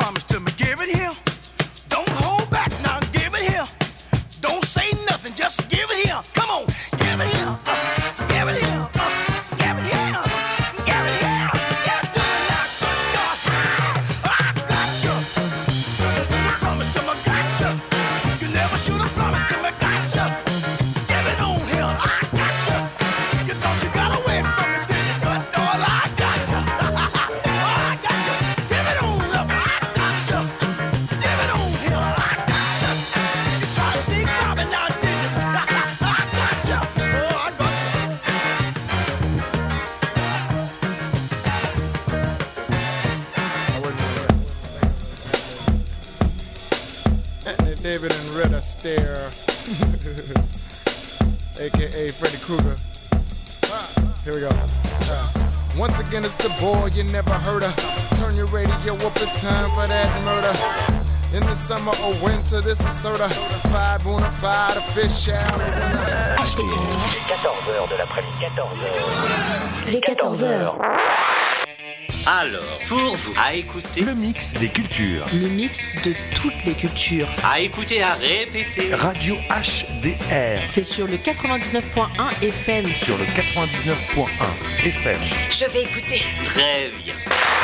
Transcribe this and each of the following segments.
promise to me. Give it here. Don't hold back now. Give it here. Don't say nothing. Just give it here. Come on. Give it here. Give it here. Give it here. Give it here. Give it to me now. God, I got you. Should have made a promise to me. Got you. You never should have promised to me. Got you. Give it on here. I got you. You thought you got away from me, did you? But all I got you. I got you. Give it on up. I got you. Give it on here. I got you. You try to sneak by me now, did you? I got you. Oh, I got you. Anthony David and Red Astaire, aka Freddy Krueger. Here we go. Once again, it's the boy you never heard of. Turn your radio up, it's time for that murder. In the summer or winter, this is certified bonafide official. Les 14h de l'après-midi, 14h. Les 14h. Alors, pour vous, à écouter, Le mix des cultures. Le mix de toutes les cultures. à écouter, à répéter. Radio HDR. C'est sur le 99.1 FM. Sur le 99.1 FM. Je vais écouter. Très bien.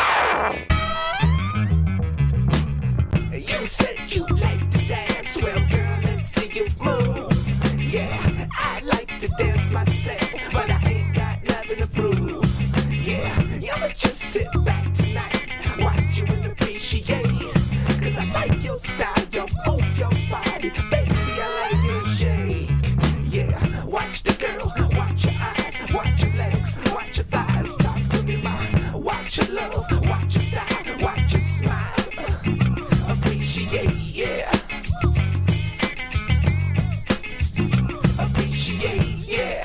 You said you like to dance, well girl, let's see you move. Yeah, I like to dance myself, but I ain't got nothing to prove. Yeah, I'ma just sit back tonight, watch you and appreciate. Cause I like your style, your moves, your body, baby, I like your shake. Yeah, watch the girl, watch your eyes, watch your legs, watch your thighs, talk to me, ma. Watch your love, watch your style, watch your smile. Appreciate, yeah. Appreciate, yeah.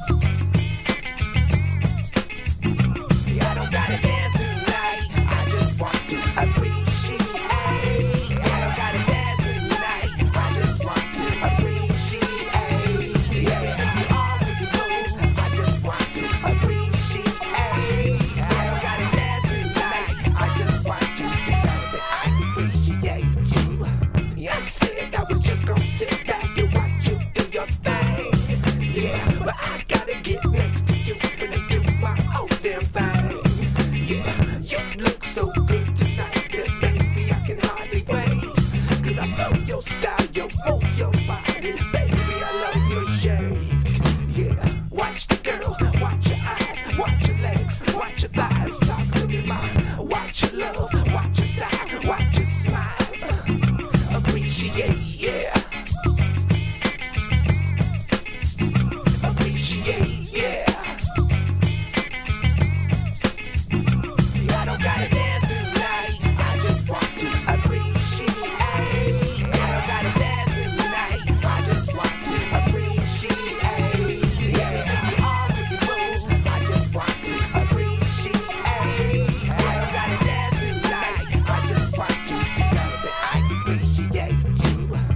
I don't gotta dance tonight, I just want to appreciate. I don't gotta dance tonight, I just want to appreciate. Yeah, you are looking cool, I just want to appreciate. I don't gotta dance tonight, I just want you to know that I appreciate you. Yeah, I said I was just gonna sit back and watch you do your thing. Yeah, but I gotta get next to you and do my own damn thing. Yeah, you look so good tonight that baby I can hardly wait. Cause I love your style, your moves, your body. Baby, I love your shake. Yeah, watch the girl, watch your eyes, watch your legs, watch your thighs. Talk to me, ma. Watch your love, watch your style, watch your smile. Appreciate, yeah. Appreciate, yeah. I don't gotta dance tonight, I just want to appreciate. I don't gotta dance tonight, I just want to appreciate. Yeah, you are looking cool, I just want to appreciate. I don't gotta dance tonight, I just want you to know that I appreciate you.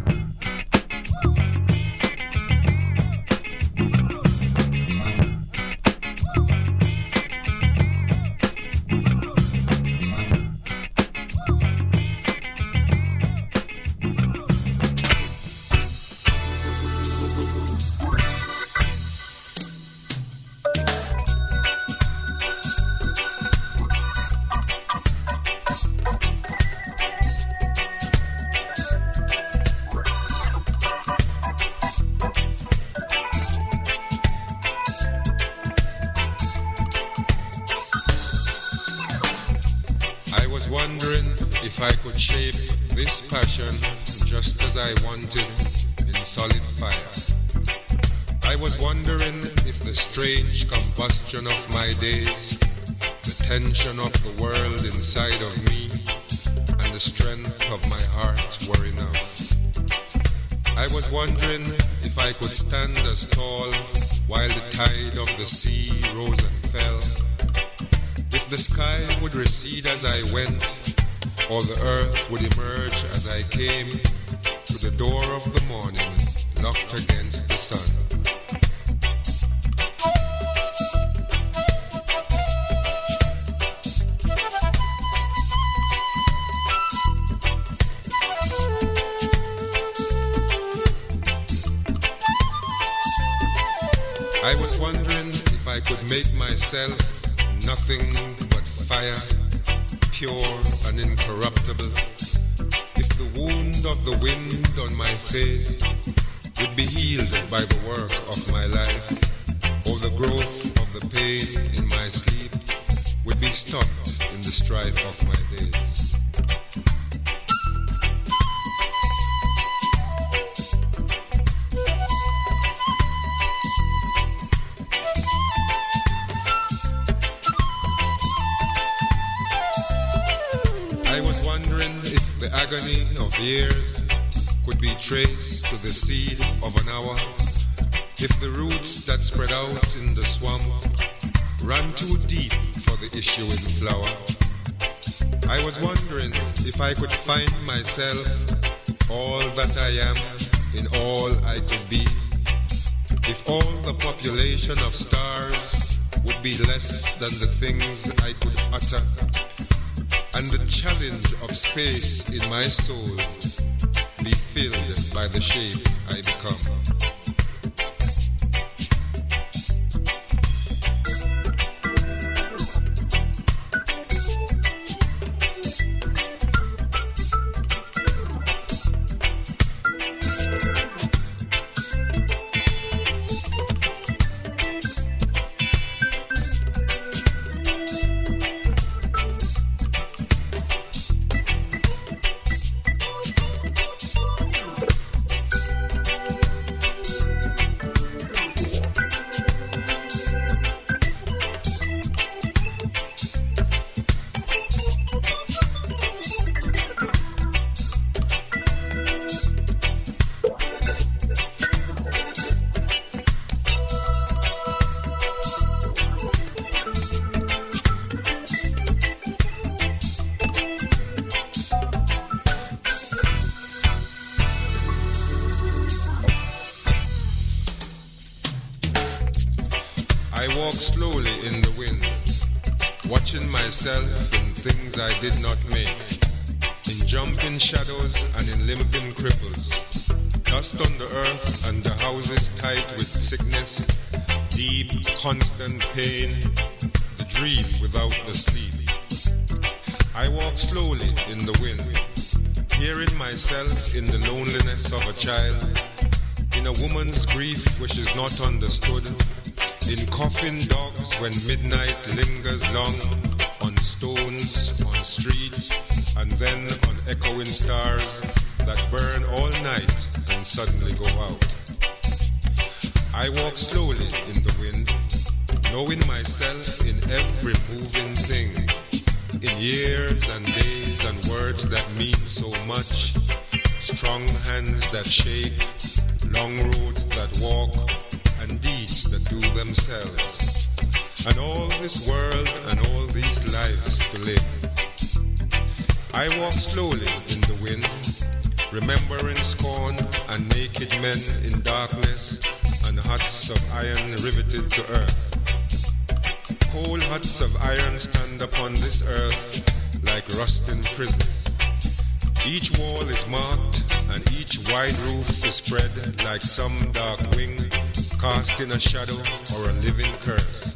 I was wondering if I could shape this passion just as I wanted in solid fire. I was wondering if the strange combustion of my days, the tension of the world inside of me, and the strength of my heart were enough. I was wondering if I could stand as tall while the tide of the sea rose and fell. If the sky would recede as I went, or the earth would emerge as I came to the door of the morning, locked against the sun. was wondering if I could make myself nothing but fire, pure and incorruptible. If the wound of the wind on my face would be healed by the work of my life, or the growth of the pain in my sleep would be stopped in the strife of my days. I was wondering if the agony of years could be traced to the seed of an hour, if the roots that spread out in the swamp ran too deep for the issuing flower. I was wondering if I could find myself all that I am in all I could be, if all the population of stars would be less than the things I could utter, and the challenge of space in my soul be filled by the shape I become. I walk slowly in the wind, watching myself in things I did not make, in jumping shadows and in limping cripples, dust on the earth and the houses tight with sickness, deep, constant pain, the dream without the sleep. I walk slowly in the wind, hearing myself in the loneliness of a child, in a woman's grief which is not understood, in coughing dogs when midnight lingers long, on stones, on streets, and then on echoing stars that burn all night and suddenly go out. I walk slowly in the wind, knowing myself in every moving thing, in years and days and words that mean so much, strong hands that shake, long roads that walk, and deeds that do themselves, and all this world and all these lives to live. I walk slowly in the wind, remembering scorn and naked men in darkness, and huts of iron riveted to earth. Cold huts of iron stand upon this earth like rusting prisons. Each wall is marked, and each wide roof is spread like some dark wing, casting a shadow or a living curse.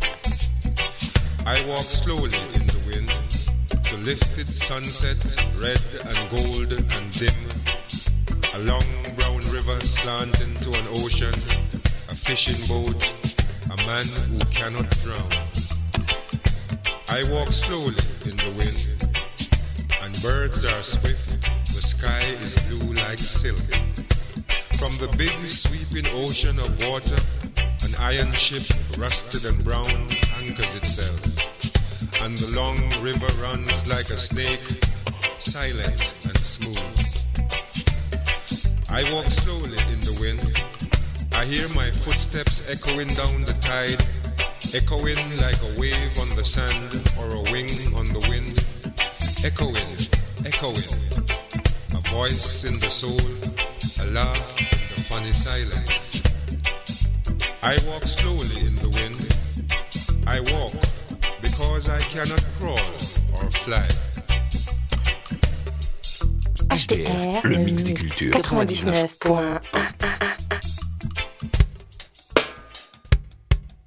I walk slowly in the wind, to lifted sunset, red and gold and dim, a long brown river slanting to an ocean, a fishing boat, a man who cannot drown. I walk slowly in the wind, and birds are swift, the sky is blue like silk. From the big sweeping ocean of water, an iron ship, rusted and brown, anchors itself, and the long river runs like a snake, silent and smooth. I walk slowly in the wind, I hear my footsteps echoing down the tide, echoing like a wave on the sand or a wing on the wind, echoing, echoing, a voice in the soul, a laugh in the funny silence. I walk slowly in the wind, I walk because I cannot crawl or fly. HDR, le mix des cultures. 99.1.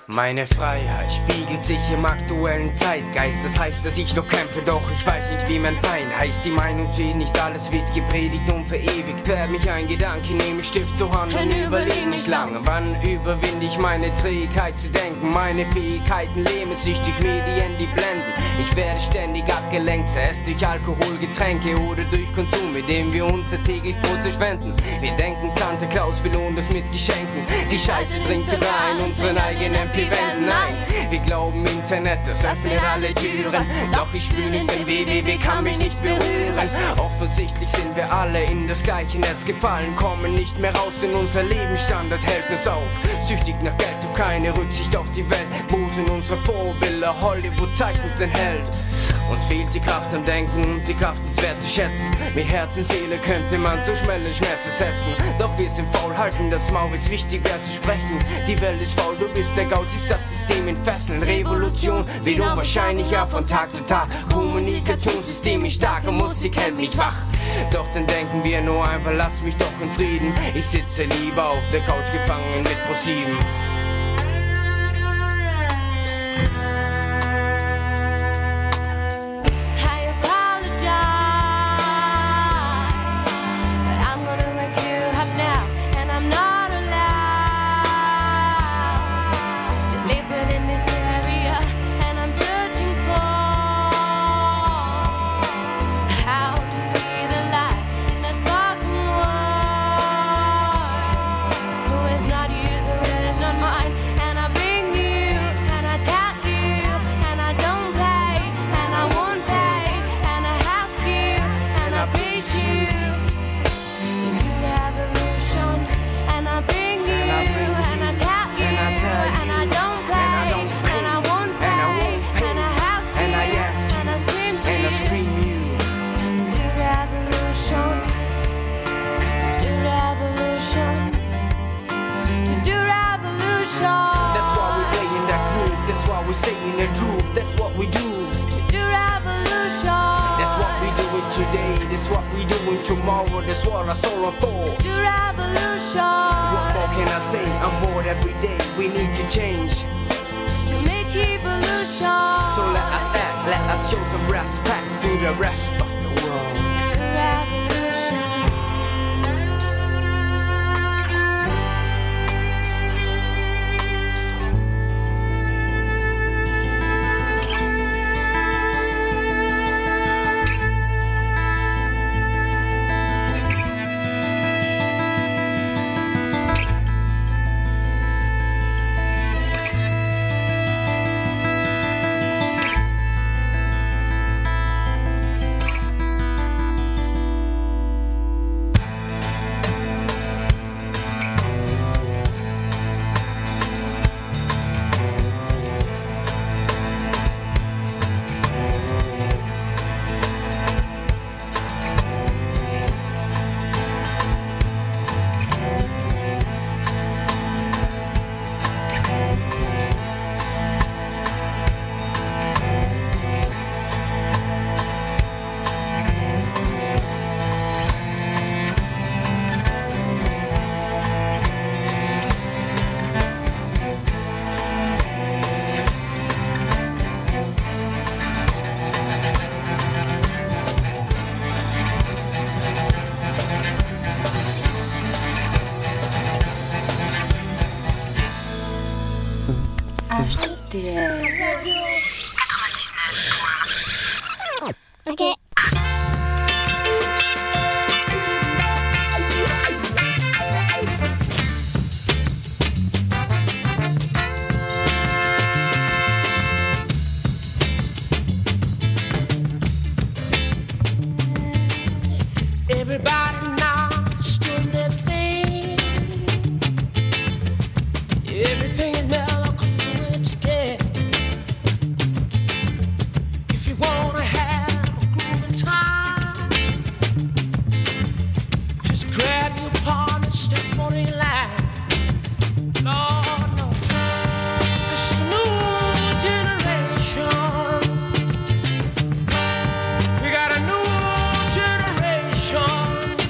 Meine Freiheit spiegelt sich im aktuellen Zeitgeist. Das heißt, dass ich noch kämpfe, doch ich weiß nicht, wie mein Feind heißt. Die Meinung zählt, nicht alles wird gepredigt und verewigt. Fährt mich ein Gedanke, nehme Stift zur Hand und überleg nicht lange. Wann überwinde ich meine Trägheit zu denken? Meine Fähigkeiten lähmen sich durch Medien, die blenden. Ich werde ständig abgelenkt, zuerst durch Alkohol, Getränke oder durch Konsum, mit dem wir unser täglich Brot verschwenden. Wir denken, Santa Claus belohnt uns mit Geschenken. Die Scheiße dringt sogar in unseren eigenen vier Wänden. Nein, wir glauben Internet, das öffnet alle Türen. Doch ich spüre nichts, denn www kann mich nicht berühren. Offensichtlich sind wir alle in das gleiche Netz gefallen, kommen nicht mehr raus, denn unser Lebensstandard hält uns auf. Süchtig nach Geld, doch keine Rücksicht auf die Welt. Wo sind unsere Vorbilder? Hollywood zeigt uns den Held. Uns fehlt die Kraft am Denken und die Kraft, uns wert zu schätzen. Mit Herz und Seele könnte man so schnell Schmerz ersetzen. Doch wir sind faul, halten das Maul, ist wichtig, wer zu sprechen. Die Welt ist faul, du bist der Gaul, siehst das System in Fesseln. Revolution wird unwahrscheinlicher von Tag zu Tag. Kommunikationssystem ist stark und Musik hält mich wach. Doch dann denken wir nur einfach, lass mich doch in Frieden. Ich sitze lieber auf der Couch gefangen mit Pro7. Tomorrow, that's what I saw for. Do revolution. What more can I say? I'm bored every day. We need to change to make evolution. So let us act, let us show some respect to the rest of the world. Do revolution. HDR 99.1. Okay. Everybody now is doing their thing. Everything is mellow 'cause we do it together. If you wanna have a groovy time, just grab your partner and step on in line. Lord, no, it's the new generation. We got a new generation.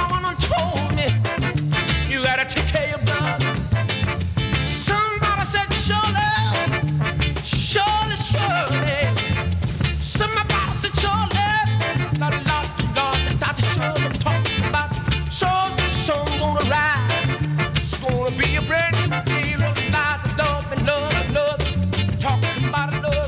mama done told me you gotta take care of your brother. Somebody said, surely, surely, surely. Somebody said, surely, Lord, Lord, Lord, the doctor surely talking about so the sun gonna rise. It's gonna be a brand new day of life, love and love and love. Talking about love.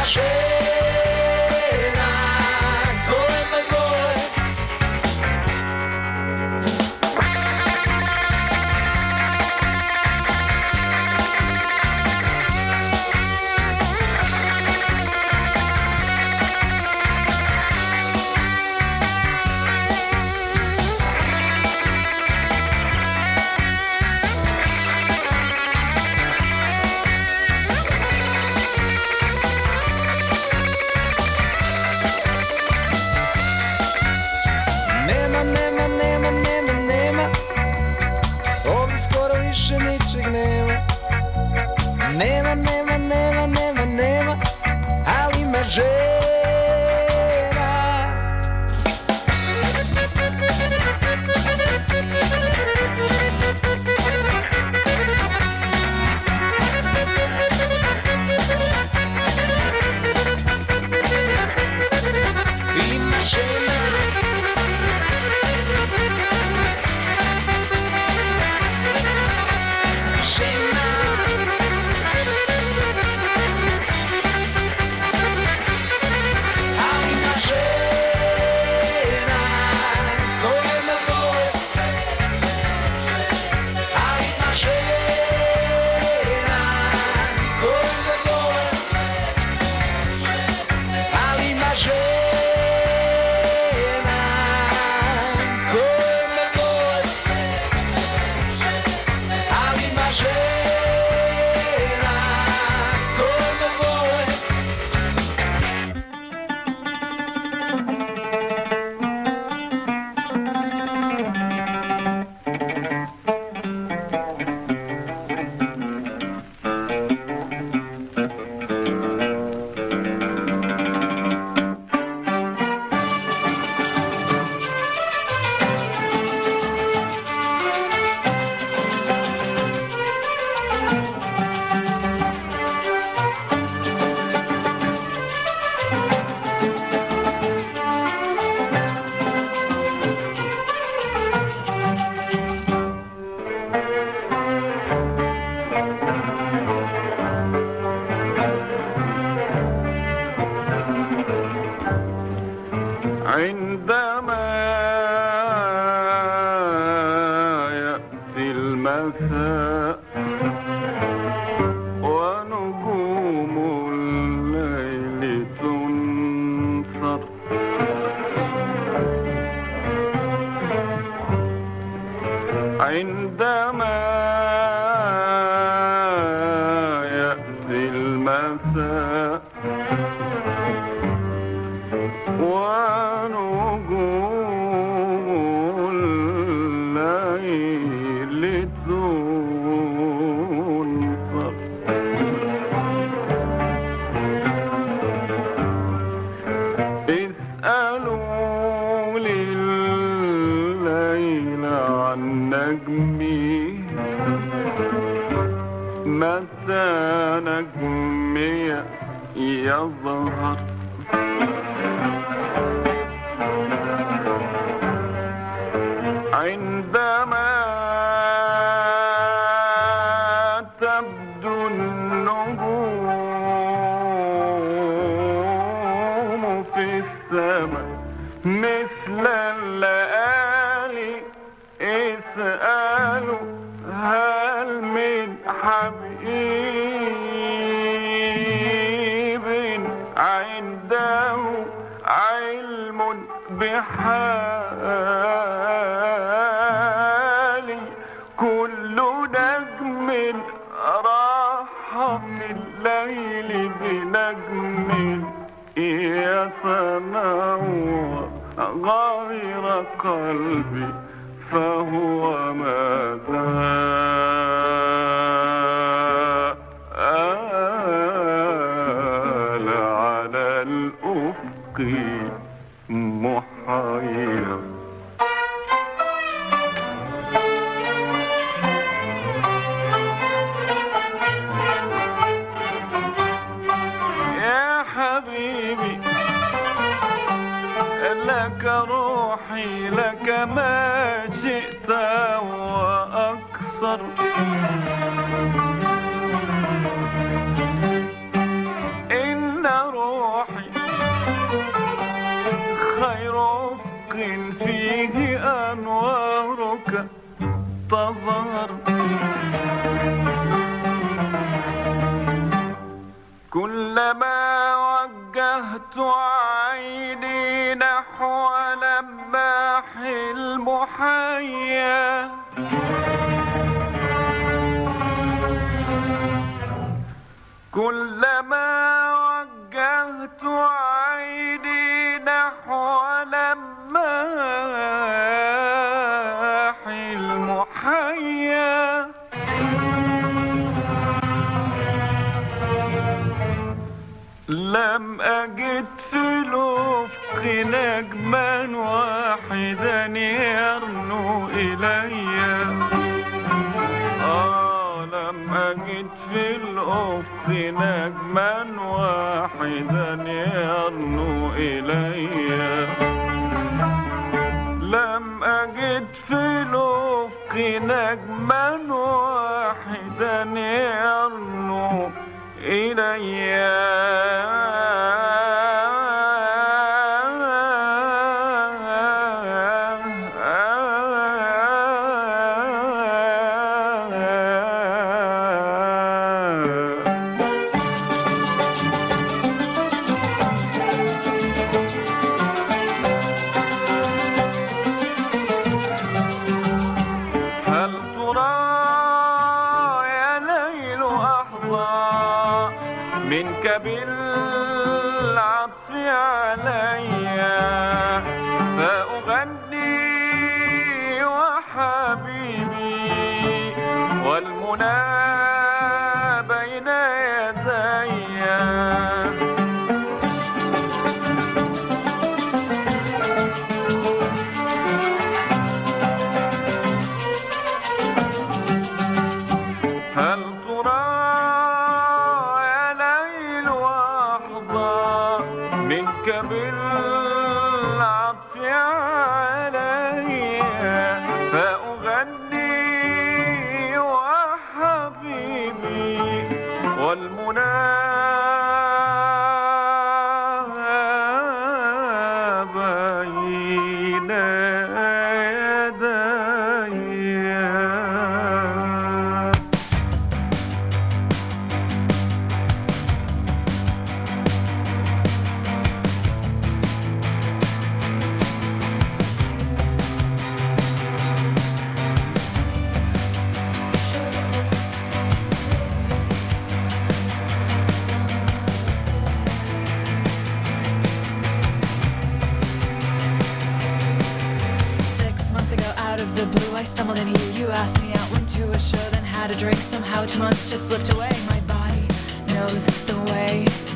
scena come voi. Nema, ovdje skoro više ničeg nema. Nema, ali ima žena. Ima žena. عندما يأتي المساء ونجوم الليل تنصر عندما يأتي المساء ونجوم الليل تنصر اسألوا لليل عن نجمي متى نجمي يظهر عندما تبدو النجوم في السماء مثل الليالي اسألوا هل من حبيب عنده علم بحالي كل نجم راح في الليل بنجم يتنور غير قلبي فهو ماذا آل على الأفق محير يا حبيبي لك روحي لك ما شئت وأكثر إن روحي كلما وجهت عيني نحو لماح المحيا كلما وجهت عيني نحو لماح المحيا لم أجد في الأفق نجما واحدا يرنو إلي لم أجد في الأفق نجما واحدا يرنو إلي لم أجد في الأفق نجما واحدا يرنو إلي بالعطف علي فأغني وحبيبي والمنى بين يدي هل ترى منك بالعطف علي فأغني وحبيبي والمنى بين I stumbled in here, you asked me out, went to a show, then had a drink. Somehow 2 months just slipped away. My body knows the way.